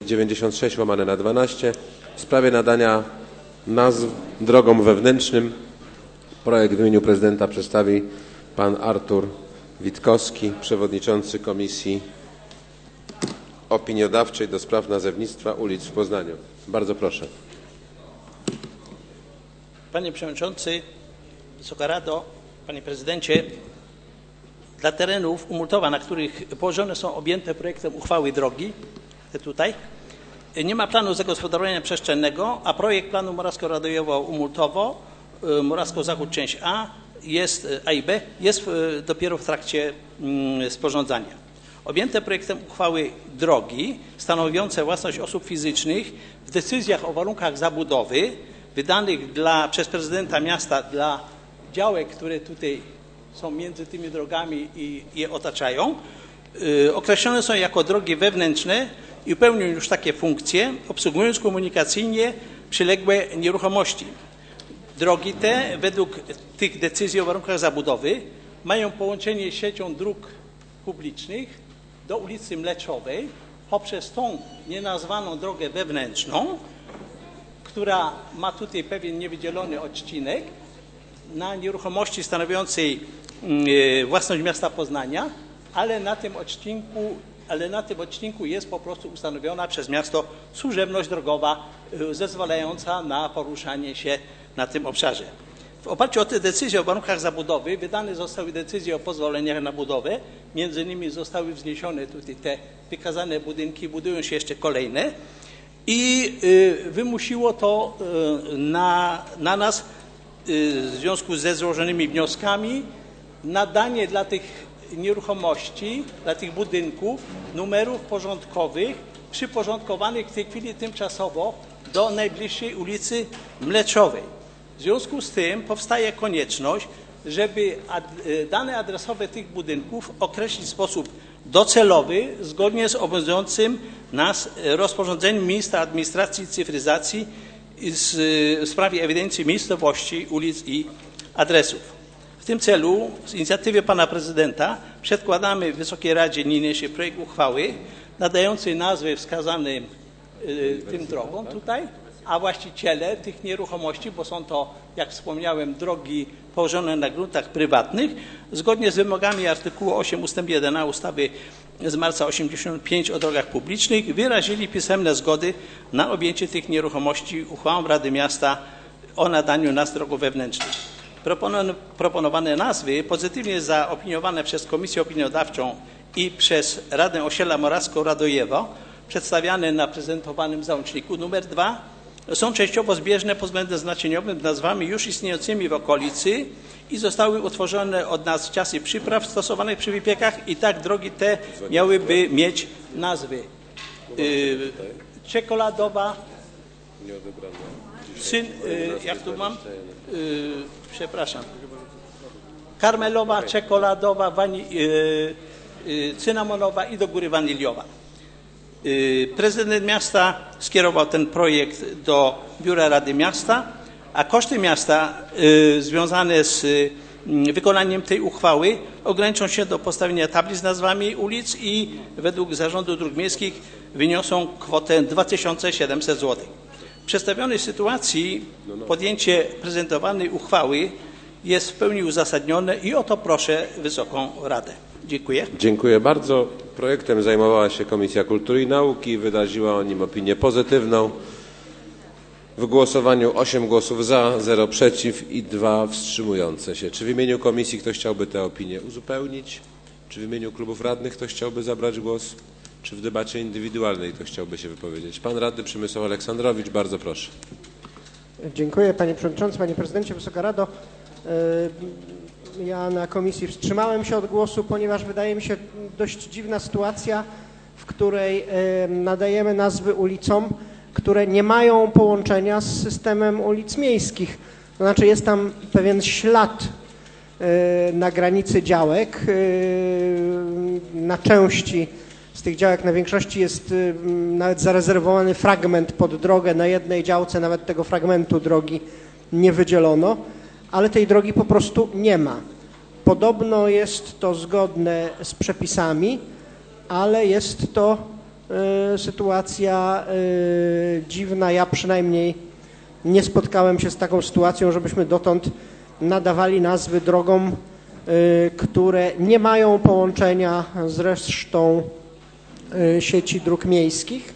96/12 w sprawie nadania nazw drogom wewnętrznym. Projekt w imieniu prezydenta przedstawi pan Artur Witkowski, przewodniczący Komisji Opiniodawczej do spraw nazewnictwa ulic w Poznaniu. Bardzo proszę. Panie Przewodniczący, Wysoka Rado, Panie Prezydencie, dla terenów Umultowa, na których położone są objęte projektem uchwały drogi, tutaj, nie ma planu zagospodarowania przestrzennego, a projekt planu Morawsko-Radojewo-Umultowo, Morawsko-Zachód część A i B jest dopiero w trakcie sporządzania. Objęte projektem uchwały drogi stanowiące własność osób fizycznych w decyzjach o warunkach zabudowy wydanych przez prezydenta miasta dla działek, które tutaj są między tymi drogami i je otaczają, określone są jako drogi wewnętrzne i pełnią już takie funkcje, obsługując komunikacyjnie przyległe nieruchomości. Drogi te, według tych decyzji o warunkach zabudowy, mają połączenie z siecią dróg publicznych do ulicy Mleczowej poprzez tą nienazwaną drogę wewnętrzną, która ma tutaj pewien niewydzielony odcinek na nieruchomości stanowiącej własność miasta Poznania, ale na tym odcinku jest po prostu ustanowiona przez miasto służebność drogowa zezwalająca na poruszanie się na tym obszarze. W oparciu o te decyzje o warunkach zabudowy wydane zostały decyzje o pozwoleniach na budowę. Między innymi zostały wzniesione tutaj te wykazane budynki, budują się jeszcze kolejne i wymusiło to na nas w związku ze złożonymi wnioskami nadanie dla tych nieruchomości, dla tych budynków numerów porządkowych przyporządkowanych w tej chwili tymczasowo do najbliższej ulicy Mleczowej. W związku z tym powstaje konieczność, żeby dane adresowe tych budynków określić w sposób docelowy, zgodnie z obowiązującym nas rozporządzeniem ministra administracji i cyfryzacji w sprawie ewidencji miejscowości, ulic i adresów. W tym celu z inicjatywy pana prezydenta przedkładamy Wysokiej Radzie niniejszy projekt uchwały nadającej nazwy wskazanym tym drogom tutaj, a właściciele tych nieruchomości, bo są to, jak wspomniałem, drogi położone na gruntach prywatnych, zgodnie z wymogami artykułu 8 ust. 1a ustawy z marca 1985 o drogach publicznych, wyrazili pisemne zgody na objęcie tych nieruchomości uchwałą Rady Miasta o nadaniu nazw drogom wewnętrznym. Proponowane nazwy pozytywnie zaopiniowane przez Komisję Opiniodawczą i przez Radę Osiedla Morawsko-Radojewo, przedstawiane na prezentowanym załączniku nr 2, są częściowo zbieżne pod względem znaczeniowym z nazwami już istniejącymi w okolicy i zostały utworzone od nas w czasie przypraw stosowanych przy wypiekach i tak drogi te miałyby mieć nazwy czekoladowa, jak tu mam? Przepraszam. Karmelowa, czekoladowa, cynamonowa i do góry waniliowa. Prezydent miasta skierował ten projekt do Biura Rady Miasta, a koszty miasta związane z wykonaniem tej uchwały ograniczą się do postawienia tablic z nazwami ulic i według Zarządu Dróg Miejskich wyniosą kwotę 2700 zł. W przedstawionej sytuacji podjęcie prezentowanej uchwały jest w pełni uzasadnione i o to proszę Wysoką Radę. Dziękuję. Dziękuję bardzo. Projektem zajmowała się Komisja Kultury i Nauki i wyraziła o nim opinię pozytywną. W głosowaniu 8 głosów za, 0 przeciw i 2 wstrzymujące się. Czy w imieniu komisji ktoś chciałby tę opinię uzupełnić? Czy w imieniu klubów radnych ktoś chciałby zabrać głos? Czy w debacie indywidualnej ktoś chciałby się wypowiedzieć? Pan radny Przemysław Aleksandrowicz, bardzo proszę. Dziękuję panie przewodniczący, panie prezydencie, Wysoka Rado. Ja na komisji wstrzymałem się od głosu, ponieważ wydaje mi się dość dziwna sytuacja, w której nadajemy nazwy ulicom, które nie mają połączenia z systemem ulic miejskich. To znaczy jest tam pewien ślad na granicy działek, na części z tych działek, na większości jest nawet zarezerwowany fragment pod drogę, na jednej działce nawet tego fragmentu drogi nie wydzielono, ale tej drogi po prostu nie ma. Podobno jest to zgodne z przepisami, ale jest to sytuacja dziwna. Ja przynajmniej nie spotkałem się z taką sytuacją, żebyśmy dotąd nadawali nazwy drogom, które nie mają połączenia z resztą sieci dróg miejskich.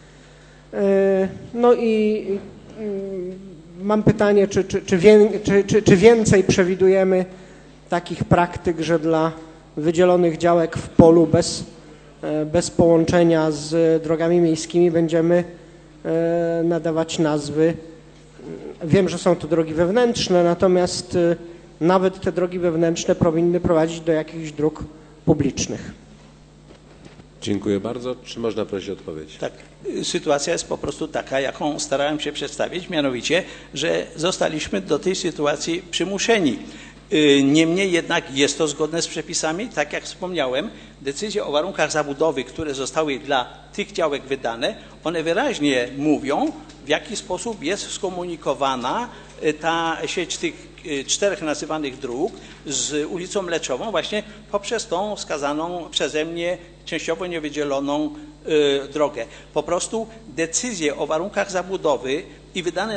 No i mam pytanie, czy więcej przewidujemy takich praktyk, że dla wydzielonych działek w polu bez połączenia z drogami miejskimi będziemy nadawać nazwy. Wiem, że są to drogi wewnętrzne, natomiast nawet te drogi wewnętrzne powinny prowadzić do jakichś dróg publicznych. Dziękuję bardzo. Czy można prosić o odpowiedź? Tak, sytuacja jest po prostu taka, jaką starałem się przedstawić, mianowicie, że zostaliśmy do tej sytuacji przymuszeni. Niemniej jednak jest to zgodne z przepisami. Tak jak wspomniałem, decyzje o warunkach zabudowy, które zostały dla tych działek wydane, one wyraźnie mówią, w jaki sposób jest skomunikowana ta sieć tych 4 nazywanych dróg z ulicą Mleczową właśnie poprzez tą wskazaną przeze mnie częściowo niewydzieloną drogę. Po prostu decyzje o warunkach zabudowy i wydane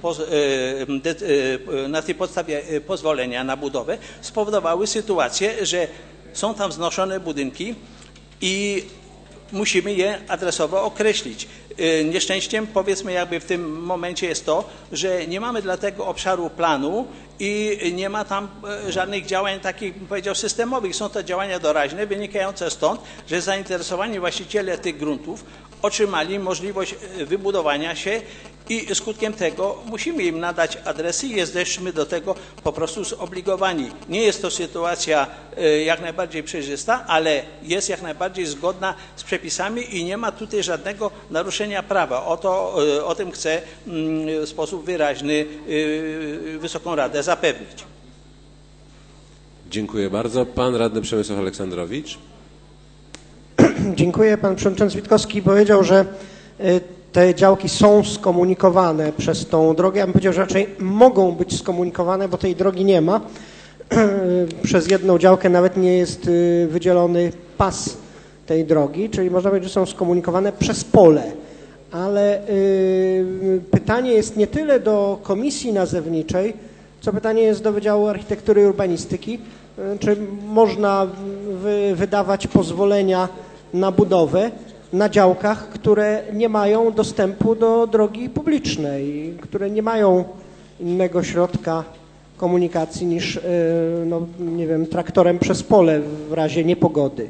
na tej podstawie pozwolenia na budowę spowodowały sytuację, że są tam wznoszone budynki i musimy je adresowo określić. Nieszczęściem, powiedzmy, jakby w tym momencie jest to, że nie mamy dla tego obszaru planu i nie ma tam żadnych działań takich, bym powiedział, systemowych. Są to działania doraźne, wynikające stąd, że zainteresowani właściciele tych gruntów otrzymali możliwość wybudowania się i skutkiem tego musimy im nadać adresy i jesteśmy do tego po prostu zobligowani. Nie jest to sytuacja jak najbardziej przejrzysta, ale jest jak najbardziej zgodna z przepisami i nie ma tutaj żadnego naruszenia prawa. O tym chcę w sposób wyraźny Wysoką Radę zapewnić. Dziękuję bardzo. Pan radny Przemysław Aleksandrowicz. Dziękuję. Pan przewodniczący Witkowski powiedział, że te działki są skomunikowane przez tą drogę. Ja bym powiedział, że raczej mogą być skomunikowane, bo tej drogi nie ma. Przez jedną działkę nawet nie jest wydzielony pas tej drogi, czyli można powiedzieć, że są skomunikowane przez pole. Ale pytanie jest nie tyle do komisji nazewniczej, co pytanie jest do Wydziału Architektury i Urbanistyki, czy można wydawać pozwolenia na budowę na działkach, które nie mają dostępu do drogi publicznej, które nie mają innego środka komunikacji niż, no, nie wiem, traktorem przez pole w razie niepogody.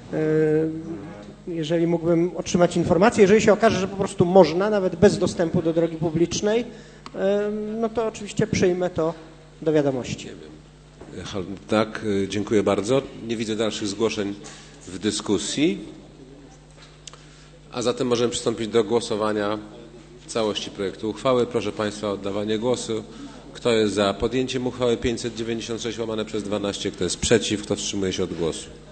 Jeżeli mógłbym otrzymać informację, jeżeli się okaże, że po prostu można, nawet bez dostępu do drogi publicznej, no to oczywiście przyjmę to do wiadomości. Tak, dziękuję bardzo. Nie widzę dalszych zgłoszeń w dyskusji, a zatem możemy przystąpić do głosowania całości projektu uchwały. Proszę Państwa o oddawanie głosu. Kto jest za podjęciem uchwały 596/12? Kto jest przeciw? Kto wstrzymuje się od głosu?